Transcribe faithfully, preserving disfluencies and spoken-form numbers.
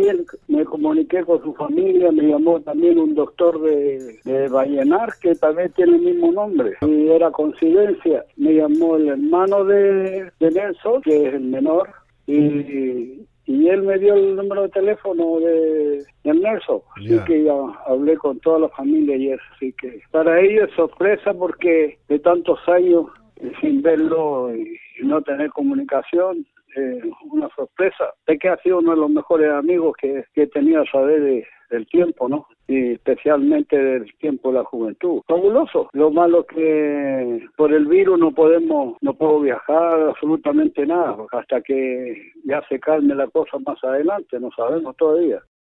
también me comuniqué con su familia, me llamó también un doctor de, de Vallenar, que también tiene el mismo nombre, y era coincidencia, me llamó el hermano de, de Nelson, que es el menor, y, y él me dio el número de teléfono de, de Nelson, así yeah. que ya hablé con toda la familia y eso, así que para ellos es sorpresa porque de tantos años eh, sin verlo y, y no tener comunicación, eh, una sorpresa, de que ha sido uno de los mejores amigos que, que he tenido a saber de, del tiempo, ¿no? Y especialmente del tiempo de la juventud. Fabuloso. Lo malo que por el virus no podemos, no puedo viajar absolutamente nada, hasta que ya se calme la cosa más adelante, no sabemos todavía.